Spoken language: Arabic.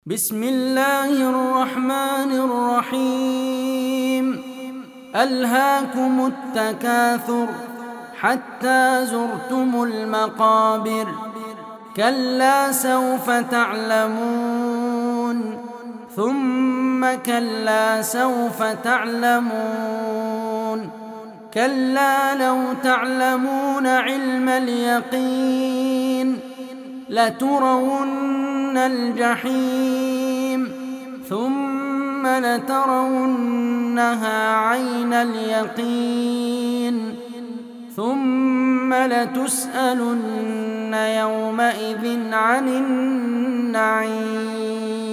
بسم الله الرحمن الرحيم. ألهاكم التكاثر حتى زرتم المقابر، كلا سوف تعلمون ثم كلا سوف تعلمون، كلا لو تعلمون علم اليقين لترون الجحيم ثم لترونها عين اليقين ثم لتسألن يومئذ عن النعيم.